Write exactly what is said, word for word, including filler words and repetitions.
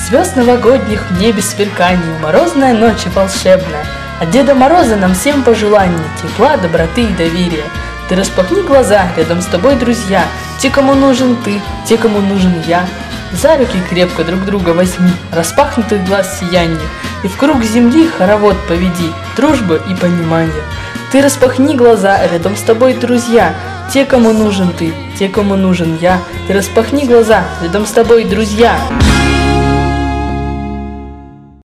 Звезд новогодних в небе сверканье, морозная ночь и волшебная. От Деда Мороза нам всем пожелания тепла, доброты и доверия. Ты распахни глаза, рядом с тобой друзья, те, кому нужен ты, те, кому нужен я. За руки крепко друг друга возьми, распахнутых глаз сияние, и в круг земли хоровод поведи, дружбы и понимания. Ты распахни глаза, рядом с тобой друзья, те, кому нужен ты, те, кому нужен я. Ты распахни глаза, рядом с тобой друзья.